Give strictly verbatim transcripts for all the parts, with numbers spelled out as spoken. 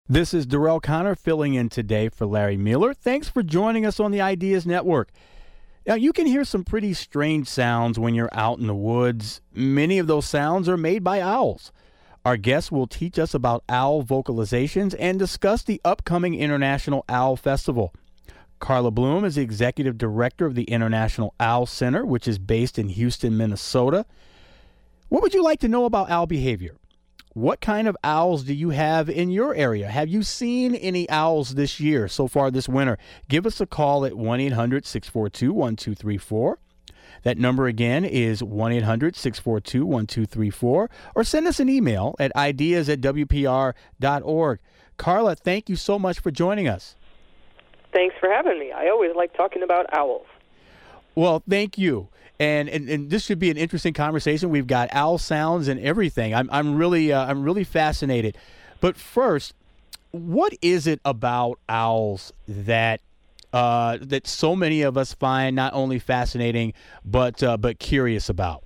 This is Darrell Connor filling in today for Larry Mueller. Thanks for joining us on the Ideas Network. Now, you can hear some pretty strange sounds when you're out in the woods. Many of those sounds are made by owls. Our guests will teach us about owl vocalizations and discuss the upcoming International Owl Festival. Carla Bloom is the executive director of the International Owl Center, which is based in Houston, Minnesota. What would you like to know about owl behavior? What kind of owls do you have in your area? Have you seen any owls this year, so far this winter? Give us a call at one eight hundred six four two one two three four. That number again is one eight hundred six four two one two three four. Or send us an email at ideas at w p r dot org. Carla, thank you so much for joining us. Thanks for having me. I always like talking about owls. Well, thank you. And, and and this should be an interesting conversation. We've got owl sounds and everything. I'm I'm really uh, I'm really fascinated. But first, what is it about owls that uh, that so many of us find not only fascinating but uh, but curious about?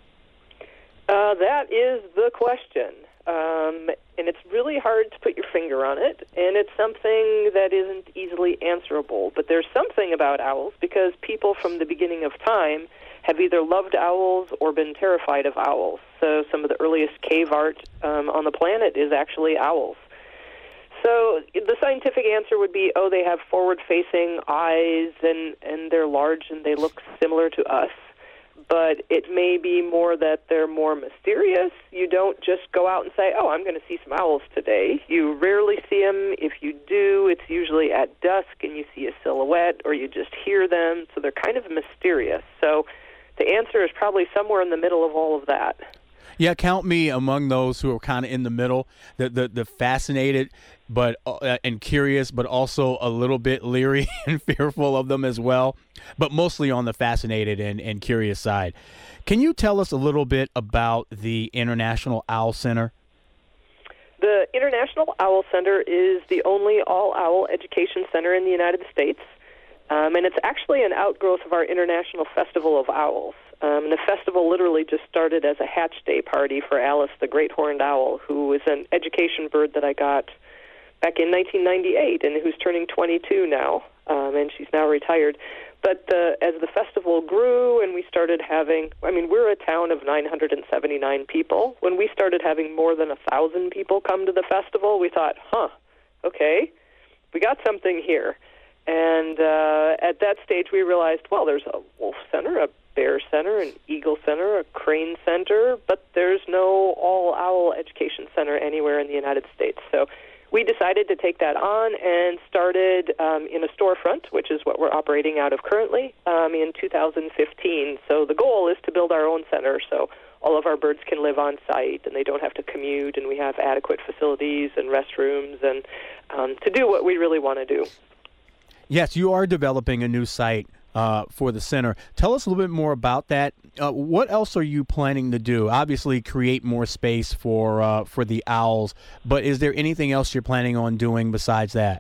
Uh, that is the question, um, and it's really hard to put your finger on it. And it's something that isn't easily answerable. But there's something about owls because people from the beginning of time have either loved owls or been terrified of owls. So some of the earliest cave art um, on the planet is actually owls. So the scientific answer would be, oh, they have forward-facing eyes, and, and they're large, and they look similar to us. But it may be more that they're more mysterious. You don't just go out and say, oh, I'm going to see some owls today. You rarely see them. If you do, it's usually at dusk, and you see a silhouette, or you just hear them. So they're kind of mysterious. So the answer is probably somewhere in the middle of all of that. Yeah, count me among those who are kind of in the middle, the the, the fascinated but uh, and curious, but also a little bit leery and fearful of them as well, but mostly on the fascinated and, and curious side. Can you tell us a little bit about the International Owl Center? The International Owl Center is the only all-owl education center in the United States. Um, and it's actually an outgrowth of our International Festival of Owls. Um, and the festival literally just started as a hatch day party for Alice, the great horned owl, who is an education bird that I got back in nineteen ninety-eight and who's turning twenty-two now, um, and she's now retired. But uh, as the festival grew and we started having, I mean, we're a town of nine hundred seventy-nine people. When we started having more than one thousand people come to the festival, we thought, huh, okay, we got something here. And uh, at that stage, we realized, well, there's a wolf center, a bear center, an eagle center, a crane center, but there's no all-owl education center anywhere in the United States. So we decided to take that on and started um, in a storefront, which is what we're operating out of currently, um, in two thousand fifteen. So the goal is to build our own center so all of our birds can live on site and they don't have to commute, and we have adequate facilities and restrooms and um, to do what we really want to do. Yes, you are developing a new site uh, for the center. Tell us a little bit more about that. Uh, what else are you planning to do? Obviously, create more space for uh, for the owls, but is there anything else you're planning on doing besides that?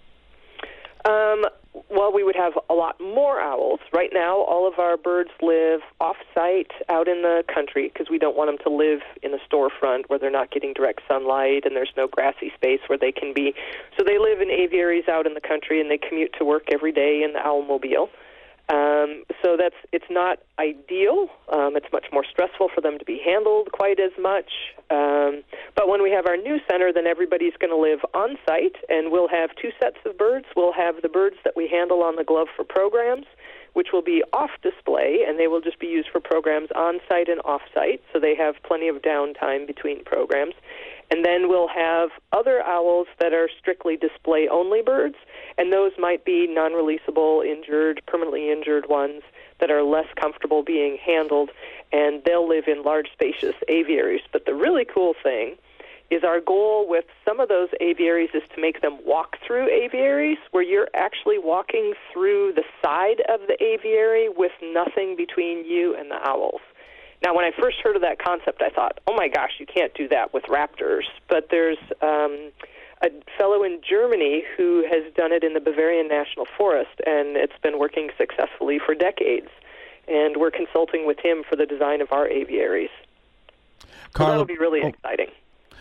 Um, well, we would have a lot more owls. Right now, all of our birds live off-site out in the country because we don't want them to live in a storefront where they're not getting direct sunlight and there's no grassy space where they can be. So they live in aviaries out in the country, and they commute to work every day in the Owlmobile. Um, so that's it's not ideal. Um, it's much more stressful for them to be handled quite as much. Um, but when we have our new center, then everybody's going to live on site, and we'll have two sets of birds. We'll have the birds that we handle on the glove for programs, which will be off display, and they will just be used for programs on site and off site. So they have plenty of downtime between programs. And then we'll have other owls that are strictly display-only birds, and those might be non-releasable, injured, permanently injured ones that are less comfortable being handled, and they'll live in large, spacious aviaries. But the really cool thing is our goal with some of those aviaries is to make them walk-through aviaries, where you're actually walking through the side of the aviary with nothing between you and the owls. Now, when I first heard of that concept, I thought, oh, my gosh, you can't do that with raptors. But there's um, a fellow in Germany who has done it in the Bavarian National Forest, and it's been working successfully for decades. And we're consulting with him for the design of our aviaries. Carla, so that'll be really oh, exciting.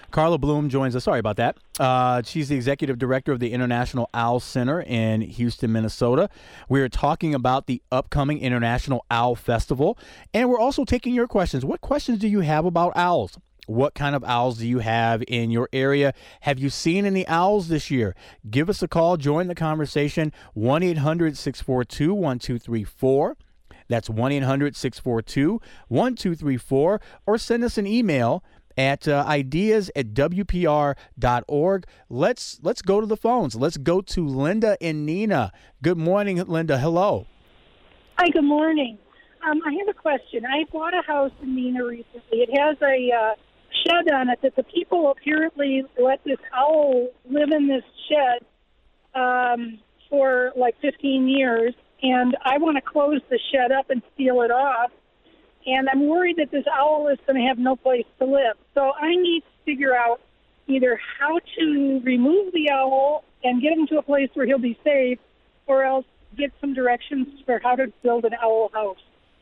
Carla Bloom joins us. Sorry about that. Uh, she's the executive director of the International Owl Center in Houston, Minnesota. We're talking about the upcoming International Owl Festival, and we're also taking your questions. What questions do you have about owls? What kind of owls do you have in your area? Have you seen any owls this year? Give us a call. Join the conversation. one eight hundred six four two one two three four. That's one eight hundred six four two one two three four. Or send us an email at uh, ideas at w p r dot org. Let's, let's go to the phones. Let's go to Linda and Nina. Good morning, Linda. Hello. Hi, good morning. Um, I have a question. I bought a house in Nina recently. It has a uh, shed on it that the people apparently let this owl live in this shed um, for like fifteen years, and I want to close the shed up and seal it off, and I'm worried that this owl is going to have no place to live. So I need to figure out either how to remove the owl and get him to a place where he'll be safe, or else get some directions for how to build an owl house.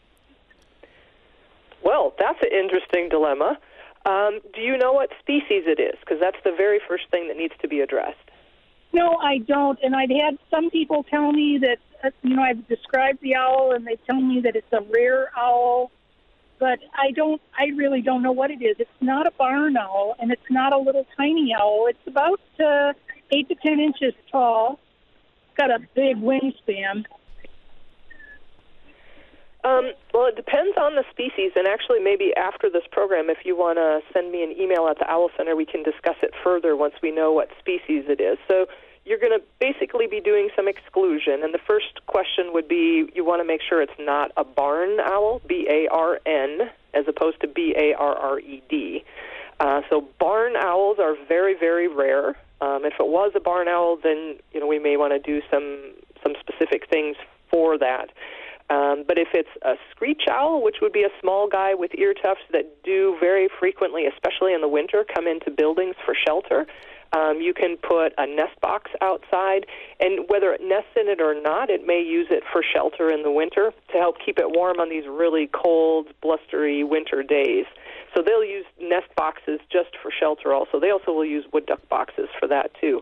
Well, that's an interesting dilemma. Um, do you know what species it is? Because that's the very first thing that needs to be addressed. No, I don't. And I've had some people tell me that, uh, you know, I've described the owl, and they tell me that it's a rare owl. But I don't, I really don't know what it is. It's not a barn owl, and it's not a little tiny owl. It's about uh, eight to ten inches tall. It's got a big wingspan. Um, well, it depends on the species, and actually maybe after this program, if you want to send me an email at the Owl Center, we can discuss it further once we know what species it is. So you're going to basically be doing some exclusion, and the first question would be you want to make sure it's not a barn owl, B A R N, as opposed to B A R R E D. Uh, so barn owls are very, very rare. Um, if it was a barn owl, then you know we may want to do some some specific things for that. Um, but if it's a screech owl, which would be a small guy with ear tufts that do very frequently, especially in the winter, come into buildings for shelter, um, you can put a nest box outside, and whether it nests in it or not, it may use it for shelter in the winter to help keep it warm on these really cold, blustery winter days. So they'll use nest boxes just for shelter also. They also will use wood duck boxes for that too.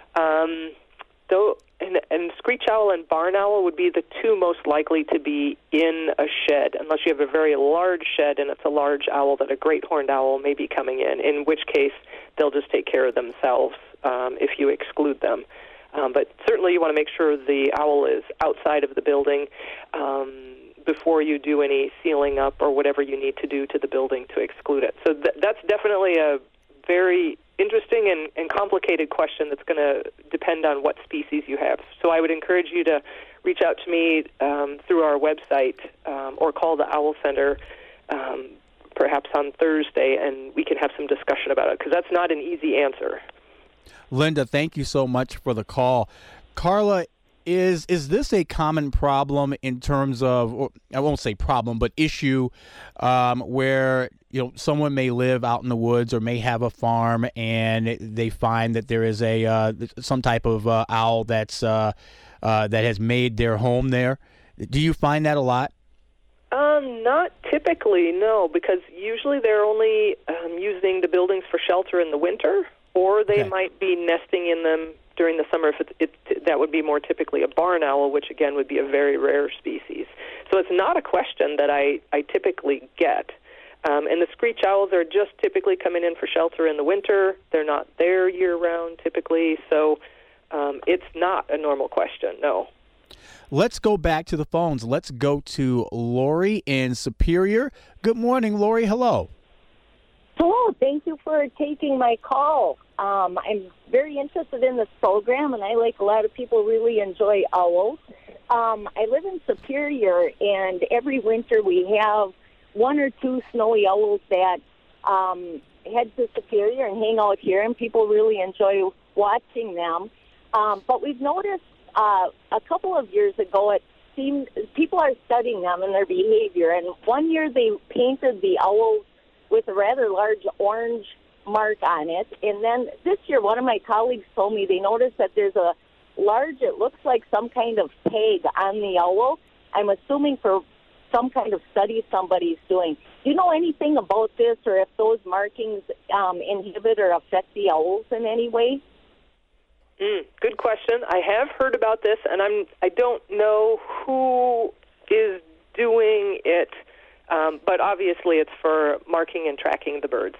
Um, though, and, and screech owl and barn owl would be the two most likely to be in a shed, unless you have a very large shed and it's a large owl that a great horned owl may be coming in, in which case they'll just take care of themselves um, if you exclude them. Um, but certainly you want to make sure the owl is outside of the building um, before you do any sealing up or whatever you need to do to the building to exclude it. So th- that's definitely a very interesting and, and complicated question that's going to depend on what species you have. So I would encourage you to reach out to me um, through our website um, or call the Owl Center um, perhaps on Thursday, and we can have some discussion about it, because that's not an easy answer. Linda, thank you so much for the call. Carla, is is this a common problem in terms of, or I won't say problem, but issue, um, where you know someone may live out in the woods or may have a farm, and they find that there is a uh, some type of uh, owl that's uh, uh, that has made their home there? Do you find that a lot? Um, not typically, no, because usually they're only um, using the buildings for shelter in the winter, or they Okay. might be nesting in them during the summer. If it, it, that would be more typically a barn owl, which again would be a very rare species. So it's not a question that I, I typically get. Um, and the screech owls are just typically coming in for shelter in the winter. They're not there year-round typically, so um, it's not a normal question, no. Let's go back to the phones. Let's go to Lori in Superior. Good morning, Lori. Hello. Hello. Thank you for taking my call. Um, I'm very interested in this program, and I, like a lot of people, really enjoy owls. Um, I live in Superior, and every winter we have one or two snowy owls that um, head to Superior and hang out here, and people really enjoy watching them. Um, but we've noticed uh, a couple of years ago, it seemed people are studying them and their behavior. And one year they painted the owls with a rather large orange mark on it. And then this year, one of my colleagues told me they noticed that there's a large, it looks like some kind of tag on the owl. I'm assuming for some kind of study somebody's doing. Do you know anything about this, or if those markings um, inhibit or affect the owls in any way? Mm, good question. I have heard about this, and I'm I don't know who is doing it, um, but obviously it's for marking and tracking the birds.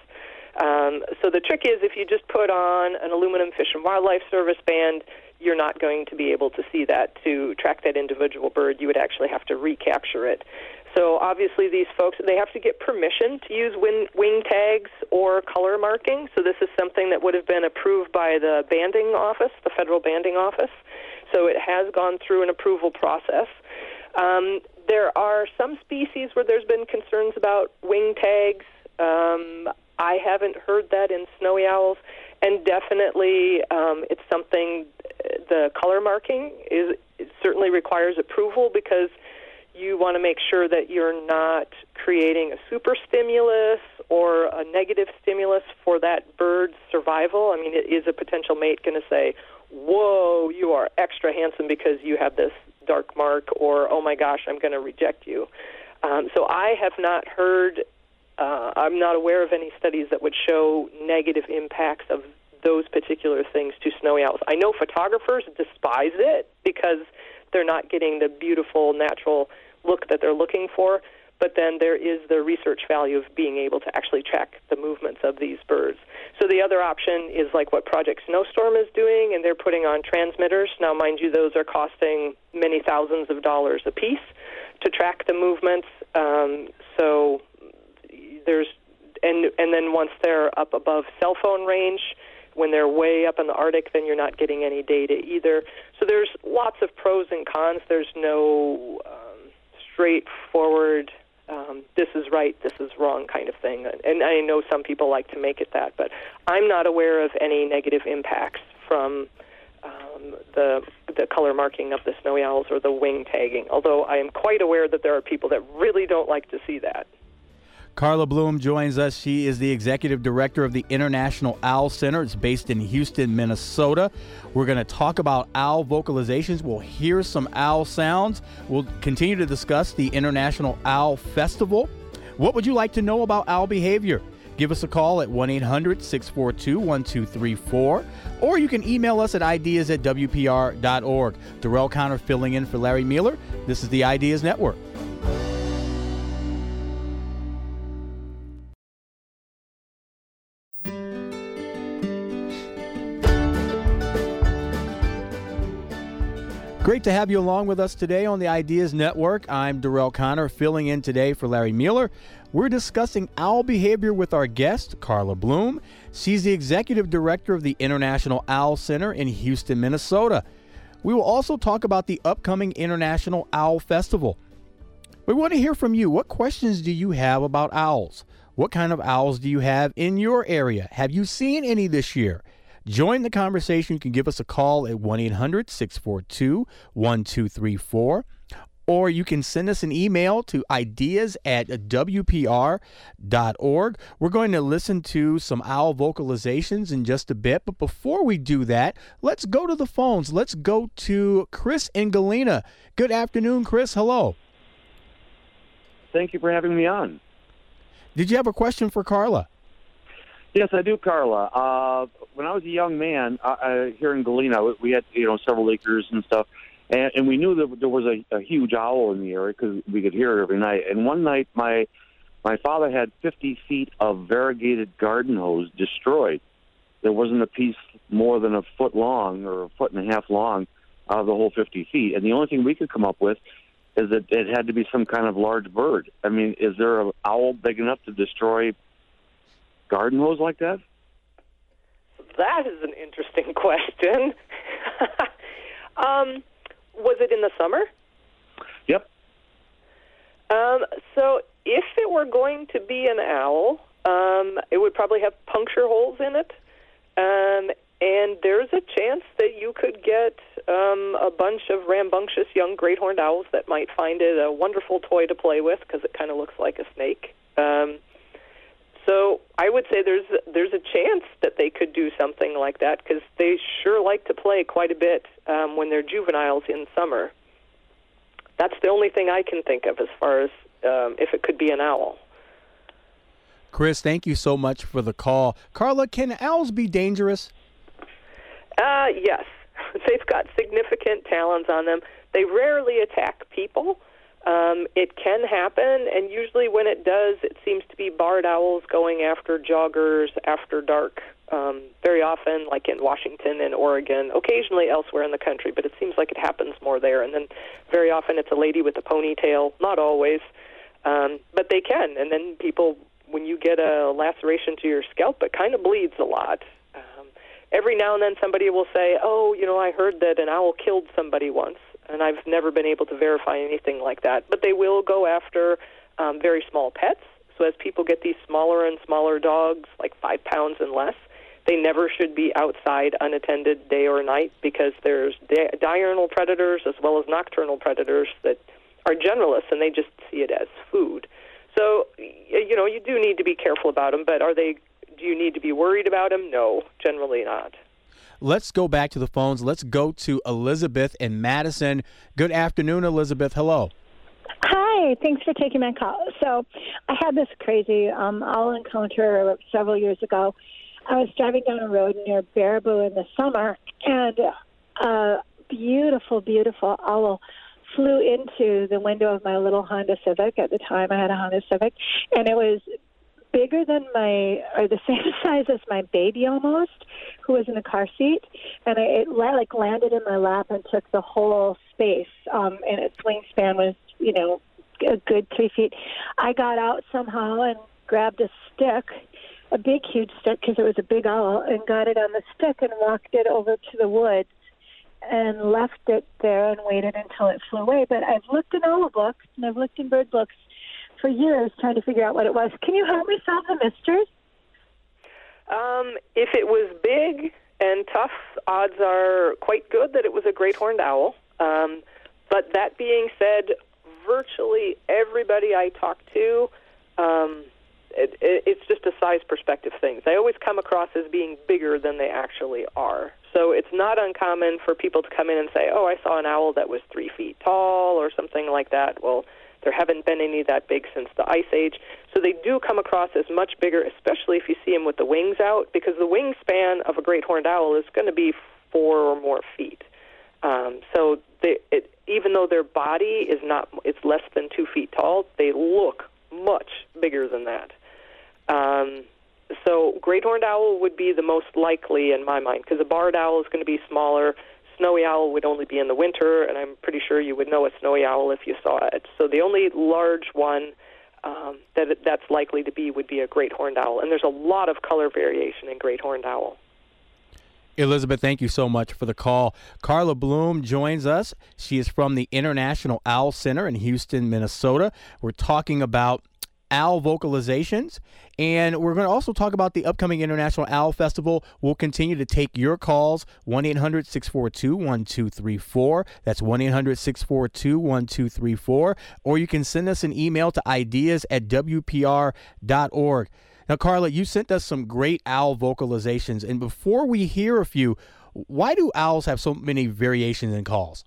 Um, so the trick is, if you just put on an aluminum Fish and Wildlife Service band, you're not going to be able to see that. To track that individual bird, you would actually have to recapture it. So obviously these folks, they have to get permission to use wing, wing tags or color marking. So this is something that would have been approved by the banding office, the federal banding office. So it has gone through an approval process. Um, there are some species where there's been concerns about wing tags. Um, I haven't heard that in snowy owls. And definitely um, it's something, the color marking is it certainly requires approval, because you want to make sure that you're not creating a super stimulus or a negative stimulus for that bird's survival. I mean, is a potential mate going to say, whoa, you are extra handsome because you have this dark mark, or, oh my gosh, I'm going to reject you. Um, so I have not heard, uh, I'm not aware of any studies that would show negative impacts of those particular things to snowy owls. I know photographers despise it because they're not getting the beautiful natural look that they're looking for, but then there is the research value of being able to actually track the movements of these birds. So the other option is like what Project Snowstorm is doing, and they're putting on transmitters. Now, mind you, those are costing many thousands of dollars a piece to track the movements. Um, so there's, and and then once they're up above cell phone range, when they're way up in the Arctic, then you're not getting any data either. So there's lots of pros and cons. There's no um, straightforward, um, this is right, this is wrong kind of thing. And I know some people like to make it that, but I'm not aware of any negative impacts from um, the the color marking of the snowy owls or the wing tagging, although I am quite aware that there are people that really don't like to see that. Carla Bloom joins us. She is the executive director of the International Owl Center. It's based in Houston, Minnesota. We're going to talk about owl vocalizations. We'll hear some owl sounds. We'll continue to discuss the International Owl Festival. What would you like to know about owl behavior? Give us a call at one eight hundred, six four two, one two three four, or you can email us at ideas at w p r dot org. Darrell Conner filling in for Larry Mueller. This is the Ideas Network. Great to have you along with us today on the Ideas Network. I'm Darrell Conner, filling in today for Larry Mueller. We're discussing owl behavior with our guest, Carla Bloom. She's the executive director of the International Owl Center in Houston, Minnesota. We will also talk about the upcoming International Owl Festival. We want to hear from you. What questions do you have about owls? What kind of owls do you have in your area? Have you seen any this year? Join the conversation. You can give us a call at one eight hundred, six four two, one two three four, or you can send us an email to ideas at w p r dot org. We're going to listen to some owl vocalizations in just a bit, but before we do that, let's go to the phones. Let's go to Chris in Galena. Good afternoon, Chris. Hello. Thank you for having me on. Did you have a question for Carla? Yes, I do, Carla. Uh, when I was a young man uh, uh, here in Galena, we had you know several acres and stuff, and, and we knew that there was a, a huge owl in the area because we could hear it every night. And one night, my my father had fifty feet of variegated garden hose destroyed. There wasn't a piece more than a foot long or a foot and a half long out of the whole fifty feet. And the only thing we could come up with is that it had to be some kind of large bird. I mean, is there an owl big enough to destroy garden hose like that? That is an interesting question. um, was it in the summer? Yep. Um, so if it were going to be an owl, um, it would probably have puncture holes in it. Um, and there's a chance that you could get um, a bunch of rambunctious young great horned owls that might find it a wonderful toy to play with because it kind of looks like a snake. Um, So I would say there's there's a chance that they could do something like that because they sure like to play quite a bit um, when they're juveniles in summer. That's the only thing I can think of as far as um, if it could be an owl. Chris, thank you so much for the call. Carla, can owls be dangerous? Uh, yes. They've got significant talons on them. They rarely attack people. Um, it can happen, and usually when it does, it seems to be barred owls going after joggers after dark, um, very often, like in Washington and Oregon, occasionally elsewhere in the country, but it seems like it happens more there. And then very often it's a lady with a ponytail, not always, um, but they can. And then people, when you get a laceration to your scalp, it kind of bleeds a lot. Um, every now and then somebody will say, oh, you know, I heard that an owl killed somebody once. And I've never been able to verify anything like that. But they will go after um, very small pets. So as people get these smaller and smaller dogs, like five pounds and less, they never should be outside unattended day or night because there's di- diurnal predators as well as nocturnal predators that are generalists, and they just see it as food. So, you know, you do need to be careful about them, but are they? Do you need to be worried about them? No, generally not. Let's go back to the phones. Let's go to Elizabeth in Madison. Good afternoon, Elizabeth. Hello. Hi. Thanks for taking my call. So I had this crazy um, owl encounter several years ago. I was driving down a road near Baraboo in the summer, and a beautiful, beautiful owl flew into the window of my little Honda Civic. At the time, I had a Honda Civic, and it was bigger than my, or the same size as my baby almost, who was in the car seat, and it like landed in my lap and took the whole space, um, and its wingspan was, you know, a good three feet. I got out somehow and grabbed a stick, a big, huge stick, because it was a big owl, and got it on the stick and walked it over to the woods and left it there and waited until it flew away. But I've looked in owl books, and I've looked in bird books for years trying to figure out what it was. Can you help me solve the mystery? Um, if it was big and tough, odds are quite good that it was a great horned owl. Um, but that being said, virtually everybody I talk to, um, it, it, it's just a size perspective thing. They always come across as being bigger than they actually are. So it's not uncommon for people to come in and say, oh, I saw an owl that was three feet tall or something like that. Well, there haven't been any that big since the Ice Age. So they do come across as much bigger, especially if you see them with the wings out, because the wingspan of a great horned owl is going to be four or more feet. Um, so they, it, even though their body is not, it's less than two feet tall, they look much bigger than that. Um, so great horned owl would be the most likely in my mind, because a barred owl is going to be smaller. Snowy owl would only be in the winter, and I'm pretty sure you would know a snowy owl if you saw it. So the only large one um, that it, that's likely to be would be a great horned owl, and there's a lot of color variation in great horned owl. Elizabeth, thank you so much for the call. Carla Bloom joins us. She is from the International Owl Center in Houston, Minnesota. We're talking about owl vocalizations, and we're going to also talk about the upcoming International Owl Festival. We'll continue to take your calls, one eight hundred six four two one two three four. That's one eight hundred six four two one two three four, or you can send us an email to ideas at w p r dot org. Now, Carla, you sent us some great owl vocalizations, and before we hear a few, why do owls have so many variations in calls?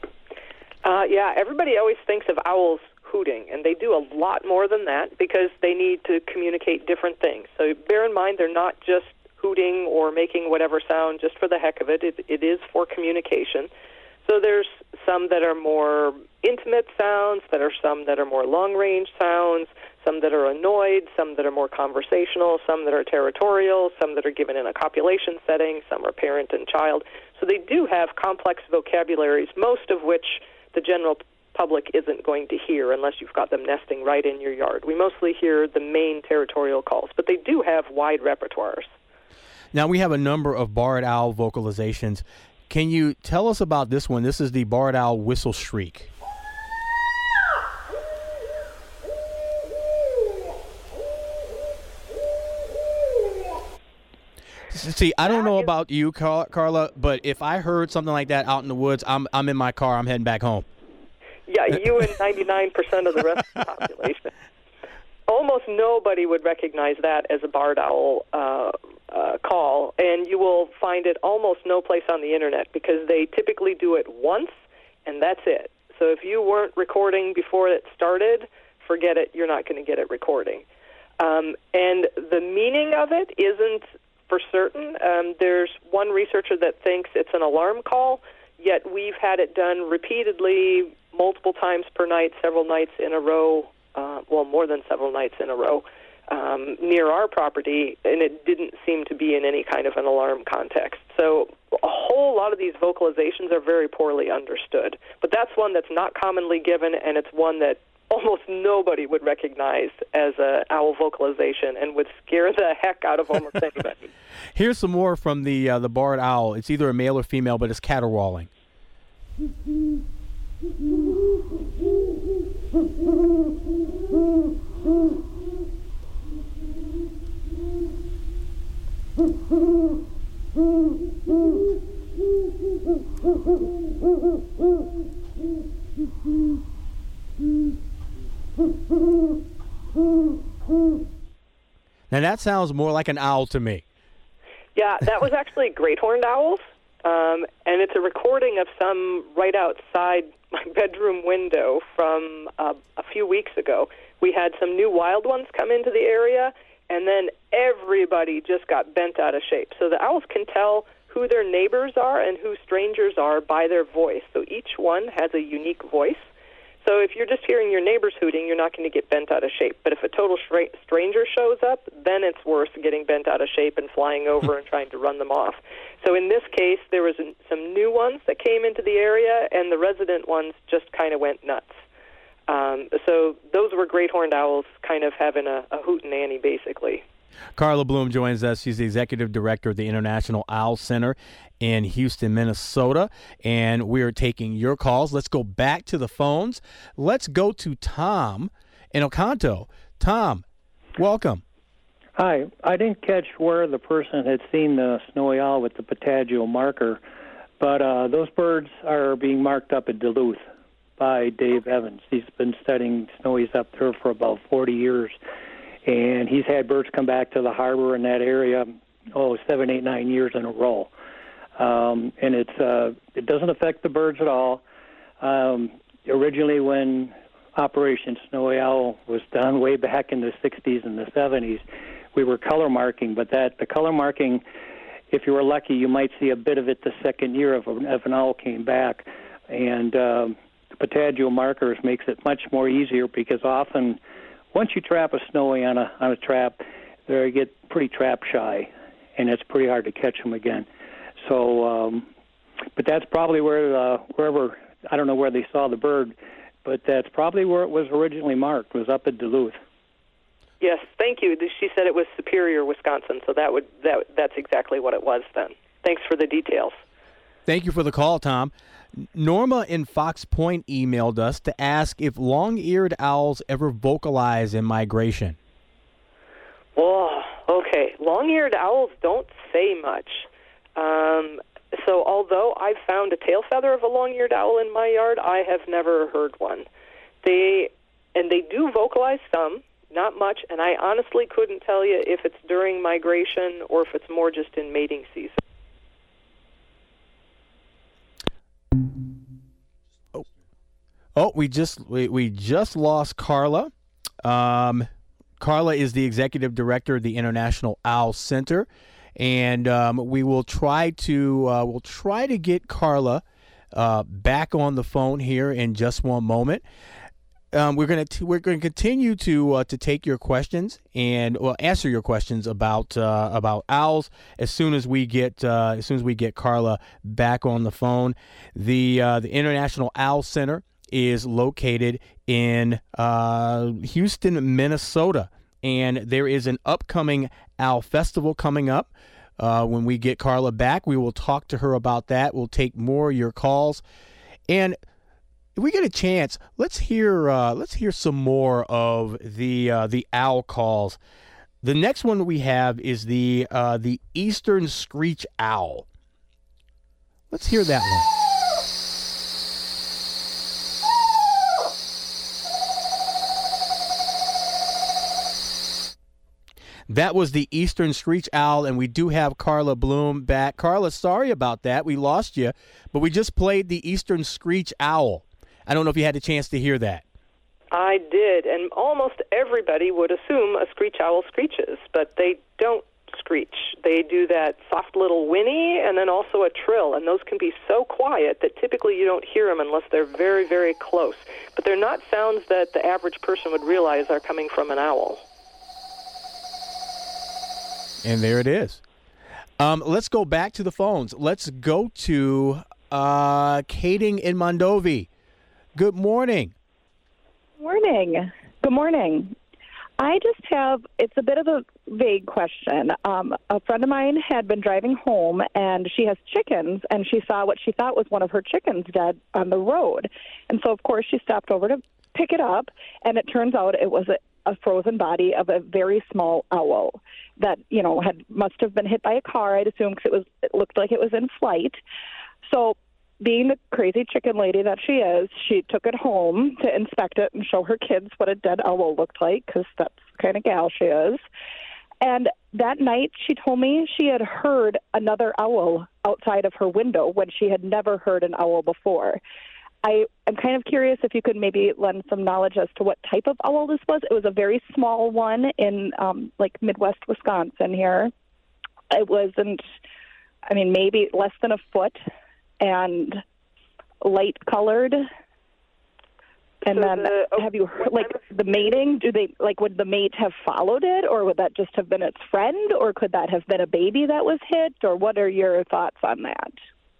Uh, yeah, everybody always thinks of owls hooting, and they do a lot more than that because they need to communicate different things. So bear in mind, they're not just hooting or making whatever sound just for the heck of it. It, it is for communication. So there's some that are more intimate sounds, that are some that are more long-range sounds, some that are annoyed, some that are more conversational, some that are territorial, some that are given in a copulation setting, some are parent and child. So they do have complex vocabularies, most of which the general public isn't going to hear unless you've got them nesting right in your yard. We mostly hear the main territorial calls, but they do have wide repertoires. Now, we have a number of barred owl vocalizations. Can you tell us about this one? This is the barred owl whistle shriek. See, I don't know about you, Car- Carla, but if I heard something like that out in the woods, I'm I'm in my car, I'm heading back home. Yeah, you and ninety-nine percent of the rest of the population. Almost nobody would recognize that as a barred owl uh, uh, call, and you will find it almost no place on the Internet because they typically do it once, and that's it. So if you weren't recording before it started, forget it, you're not going to get it recording. Um, and the meaning of it isn't for certain. Um, there's one researcher that thinks it's an alarm call, yet we've had it done repeatedly, multiple times per night, several nights in a row, uh, well, more than several nights in a row, um, near our property, and it didn't seem to be in any kind of an alarm context. So a whole lot of these vocalizations are very poorly understood. But that's one that's not commonly given, and it's one that almost nobody would recognize as a owl vocalization and would scare the heck out of almost anybody. Here's some more from the uh, the barred owl. It's either a male or female, but it's caterwauling. Now that sounds more like an owl to me. Yeah, that was actually great horned owls, um, and it's a recording of some right outside my bedroom window from uh, a few weeks ago. We had some new wild ones come into the area, and then everybody just got bent out of shape. So the owls can tell who their neighbors are and who strangers are by their voice. So each one has a unique voice. So if you're just hearing your neighbors hooting, you're not going to get bent out of shape. But if a total stra- stranger shows up, then it's worse, getting bent out of shape and flying over and trying to run them off. So in this case, there was an, some new ones that came into the area, and the resident ones just kind of went nuts. Um, so those were great horned owls kind of having a, a hootenanny, basically. Carla Bloom joins us. She's the executive director of the International Owl Center in Houston, Minnesota, and we are taking your calls. Let's go back to the phones. Let's go to Tom in Oconto. Tom, welcome. Hi. I didn't catch where the person had seen the snowy owl with the Patagio marker, but uh, those birds are being marked up at Duluth by Dave Evans. He's been studying snowies up there for about forty years. And he's had birds come back to the harbor in that area, oh, seven, eight, nine years in a row. Um, and it's uh, it doesn't affect the birds at all. Um, originally, when Operation Snowy Owl was done way back in the sixties and the seventies, we were color marking. But that the color marking, if you were lucky, you might see a bit of it the second year if, if an owl came back. And um, the Patagio markers makes it much more easier because often, once you trap a snowy on a on a trap, they get pretty trap shy, and it's pretty hard to catch them again. So, um, but that's probably where uh, wherever I don't know where they saw the bird, but that's probably where it was originally marked. Was up at Duluth. Yes, thank you. She said it was Superior, Wisconsin, so that would that that's exactly what it was then. Thanks for the details. Thank you for the call, Tom. Norma in Fox Point emailed us to ask if long-eared owls ever vocalize in migration. Oh, okay. Long-eared owls don't say much. Um, so although I've found a tail feather of a long-eared owl in my yard, I have never heard one. They and they do vocalize some, not much, and I honestly couldn't tell you if it's during migration or if it's more just in mating season. Oh, we just we, we just lost Carla. Um, Carla is the executive director of the International Owl Center, and um, we will try to uh, we'll try to get Carla uh, back on the phone here in just one moment. Um, we're gonna t- we're gonna continue to uh, to take your questions and well answer your questions about uh, about owls as soon as we get uh, as soon as we get Carla back on the phone. The uh, the International Owl Center is located in uh, Houston, Minnesota, and there is an upcoming Owl Festival coming up. Uh, when we get Carla back, we will talk to her about that. We'll take more of your calls, and if we get a chance, let's hear uh, let's hear some more of the uh, the owl calls. The next one we have is the uh, the Eastern Screech Owl. Let's hear that one. That was the Eastern Screech Owl, and we do have Carla Bloom back. Carla, sorry about that. We lost you, but we just played the Eastern Screech Owl. I don't know if you had a chance to hear that. I did, and almost everybody would assume a screech owl screeches, but they don't screech. They do that soft little whinny and then also a trill, and those can be so quiet that typically you don't hear them unless they're very, very close. But they're not sounds that the average person would realize are coming from an owl. And there it is. Um, let's go back to the phones. Let's go to uh, Kading in Mondovi. Good morning. Morning. Good morning. I just have, it's a bit of a vague question. Um, a friend of mine had been driving home, and she has chickens, and she saw what she thought was one of her chickens dead on the road. And so, of course, she stopped over to pick it up, and it turns out it was a, a frozen body of a very small owl that, you know, had must have been hit by a car, I'd assume, because it was it looked like it was in flight. So, being the crazy chicken lady that she is, she took it home to inspect it and show her kids what a dead owl looked like, because that's the kind of gal she is. And that night, she told me she had heard another owl outside of her window when she had never heard an owl before. I am kind of curious if you could maybe lend some knowledge as to what type of owl this was. It was a very small one in, um, like, Midwest Wisconsin here. It wasn't, I mean, maybe less than a foot and light colored. And so then the, oh, have you heard, like, the mating? Do they, like, would the mate have followed it, or would that just have been its friend, or could that have been a baby that was hit, or what are your thoughts on that?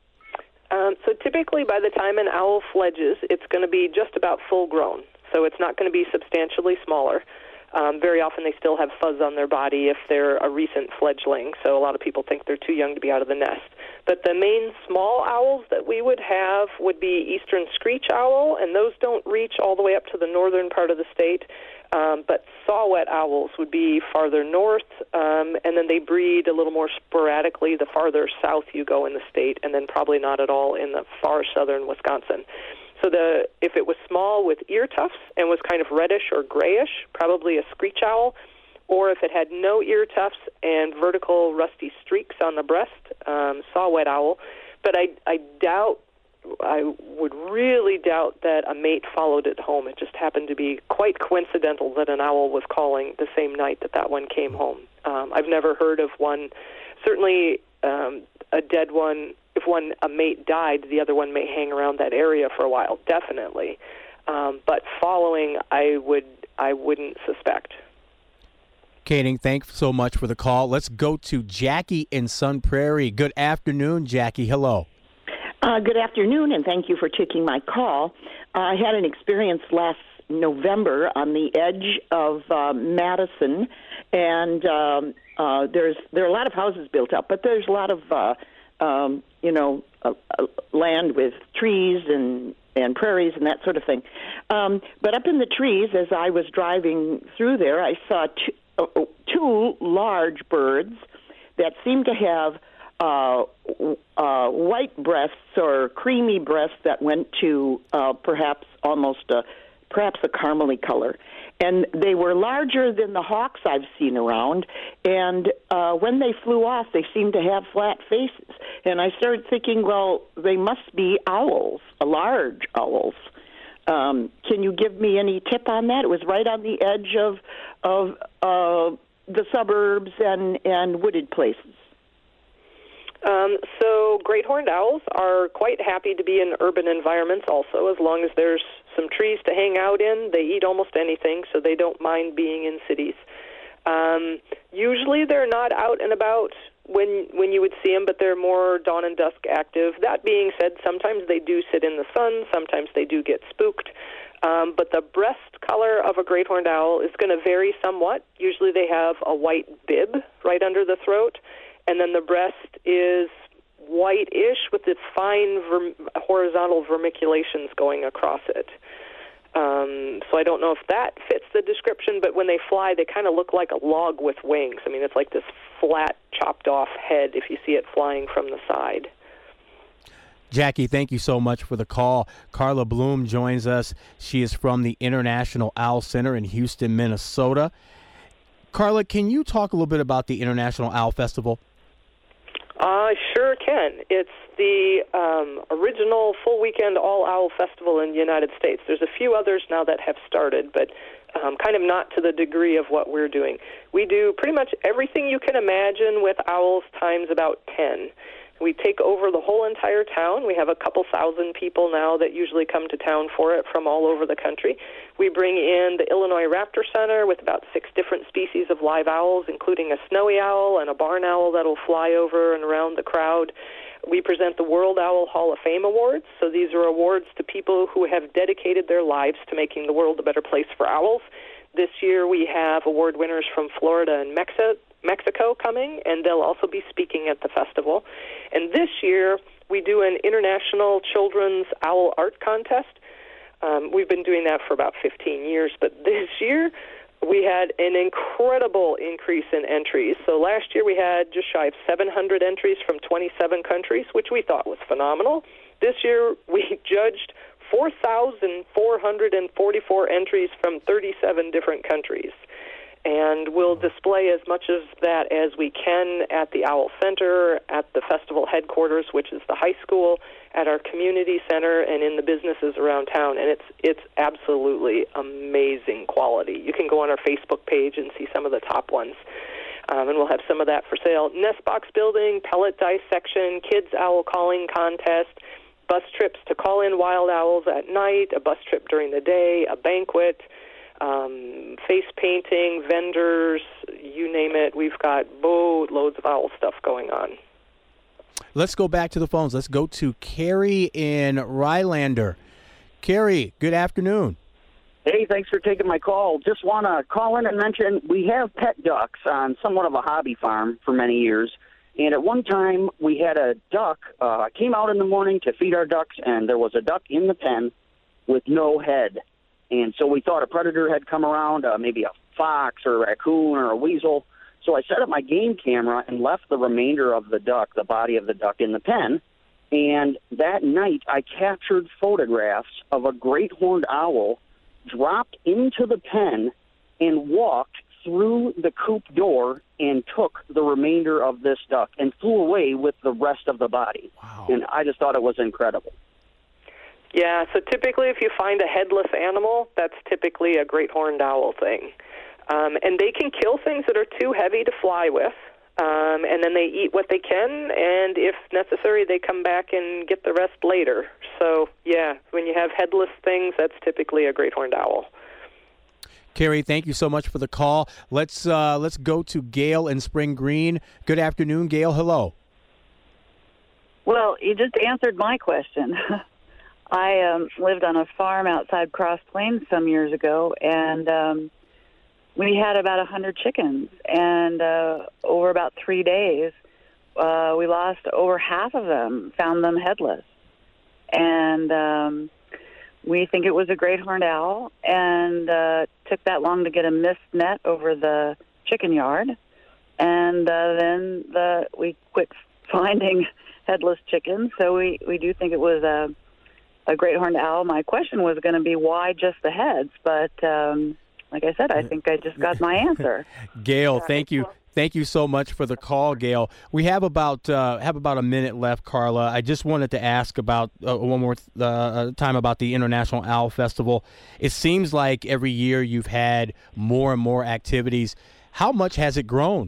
Um, so typically by the time an owl fledges, it's going to be just about full grown. So it's not going to be substantially smaller. Um, very often they still have fuzz on their body if they're a recent fledgling, so a lot of people think they're too young to be out of the nest. But the main small owls that we would have would be eastern screech owl, and those don't reach all the way up to the northern part of the state. Um, but saw-whet owls would be farther north, um, and then they breed a little more sporadically the farther south you go in the state, and then probably not at all in the far southern Wisconsin. So the if it was small with ear tufts and was kind of reddish or grayish, probably a screech owl, or if it had no ear tufts and vertical rusty streaks on the breast, um, saw-whet owl. But I, I doubt, I would really doubt that a mate followed it home. It just happened to be quite coincidental that an owl was calling the same night that that one came home. Um, I've never heard of one, certainly um, a dead one. If one a mate died, the other one may hang around that area for a while, definitely. Um, but following, I would I wouldn't suspect. Kading, thanks so much for the call. Let's go to Jackie in Sun Prairie. Good afternoon, Jackie. Hello. Uh, good afternoon, and thank you for taking my call. Uh, I had an experience last November on the edge of uh, Madison, and um, uh, there's there are a lot of houses built up, but there's a lot of uh, um, you know uh, uh, land with trees and and prairies and that sort of thing. Um, but up in the trees, as I was driving through there, I saw two, uh, two large birds that seemed to have Uh, uh, white breasts or creamy breasts that went to uh, perhaps almost a, perhaps a caramely color. And they were larger than the hawks I've seen around. And uh, when they flew off, they seemed to have flat faces. And I started thinking, well, they must be owls, large owls. Um, can you give me any tip on that? It was right on the edge of of uh, the suburbs and, and wooded places. Um, so great horned owls are quite happy to be in urban environments also, as long as there's some trees to hang out in. They eat almost anything, so they don't mind being in cities. Um, usually they're not out and about when when you would see them, but they're more dawn and dusk active. That being said, sometimes they do sit in the sun, sometimes they do get spooked. Um, but the breast color of a great horned owl is going to vary somewhat. Usually they have a white bib right under the throat, and then the breast is white-ish with the fine verm- horizontal vermiculations going across it. Um, so I don't know if that fits the description, but when they fly, they kind of look like a log with wings. I mean, it's like this flat, chopped-off head if you see it flying from the side. Jackie, thank you so much for the call. Carla Bloom joins us. She is from the International Owl Center in Houston, Minnesota. Carla, can you talk a little bit about the International Owl Festival? I uh, sure can. ten. It's the um, original full weekend all-owl festival in the United States. There's a few others now that have started, but um, kind of not to the degree of what we're doing. We do pretty much everything you can imagine with owls times about ten. We take over the whole entire town. We have a couple thousand people now that usually come to town for it from all over the country. We bring in the Illinois Raptor Center with about six different species of live owls, including a snowy owl and a barn owl that'll fly over and around the crowd. We present the World Owl Hall of Fame Awards. So these are awards to people who have dedicated their lives to making the world a better place for owls. This year we have award winners from Florida and Mexico. Mexico coming, and they'll also be speaking at the festival. And this year, we do an international children's owl art contest. Um, we've been doing that for about fifteen years, but this year, we had an incredible increase in entries. So last year, we had just shy of seven hundred entries from twenty-seven countries, which we thought was phenomenal. This year, we judged four thousand four hundred forty-four entries from thirty-seven different countries. And we'll display as much of that as we can at the Owl Center, at the festival headquarters, which is the high school, at our community center, and in the businesses around town. And it's it's absolutely amazing quality. You can go on our Facebook page and see some of the top ones. Um, and we'll have some of that for sale. Nest box building, pellet dissection, kids owl calling contest, bus trips to call in wild owls at night, a bus trip during the day, a banquet, Um, face painting, vendors, you name it. We've got boatloads of owl stuff going on. Let's go back to the phones. Let's go to Carrie in Rylander. Carrie, good afternoon. Hey, thanks for taking my call. Just want to call in and mention we have pet ducks on somewhat of a hobby farm for many years. And at one time, we had a duck. Uh, came out in the morning to feed our ducks, and there was a duck in the pen with no head. And so we thought a predator had come around, uh, maybe a fox or a raccoon or a weasel. So I set up my game camera and left the remainder of the duck, the body of the duck, in the pen. And that night I captured photographs of a great horned owl dropped into the pen and walked through the coop door and took the remainder of this duck and flew away with the rest of the body. Wow. And I just thought it was incredible. Yeah, so typically if you find a headless animal, that's typically a great horned owl thing. Um, and they can kill things that are too heavy to fly with, um, and then they eat what they can, and if necessary, they come back and get the rest later. So, yeah, when you have headless things, that's typically a great horned owl. Carrie, thank you so much for the call. Let's uh, let's go to Gail in Spring Green. Good afternoon, Gail. Hello. Well, you just answered my question. I um, lived on a farm outside Cross Plains some years ago, and um, we had about one hundred chickens. And uh, over about three days, uh, we lost over half of them, found them headless. And um, we think it was a great horned owl, and uh, took that long to get a mist net over the chicken yard. And uh, then the, we quit finding headless chickens, so we, we do think it was a a great horned owl. My question was going to be why just the heads, but um, like I said, I think I just got my answer. Gail, thank you. Thank you so much for the call, Gail. We have about uh, have about a minute left, Carla. I just wanted to ask about uh, one more th- uh, time about the International Owl Festival. It seems like every year you've had more and more activities. How much has it grown?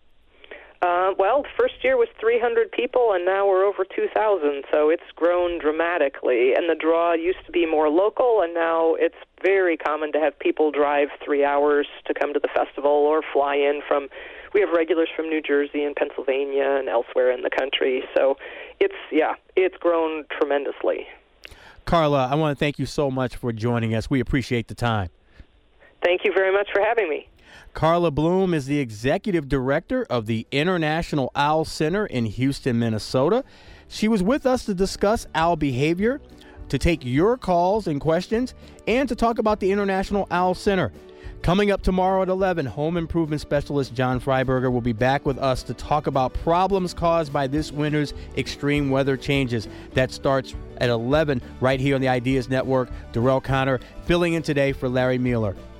Uh, well, first year was three hundred people, and now we're over two thousand, so it's grown dramatically. And the draw used to be more local, and now it's very common to have people drive three hours to come to the festival or fly in from, we have regulars from New Jersey and Pennsylvania and elsewhere in the country. So it's, yeah, it's grown tremendously. Carla, I want to thank you so much for joining us. We appreciate the time. Thank you very much for having me. Carla Bloom is the executive director of the International Owl Center in Houston, Minnesota. She was with us to discuss owl behavior, to take your calls and questions, and to talk about the International Owl Center. Coming up tomorrow at eleven, home improvement specialist John Freiberger will be back with us to talk about problems caused by this winter's extreme weather changes. That starts at eleven right here on the Ideas Network. Darrell Connor filling in today for Larry Mueller.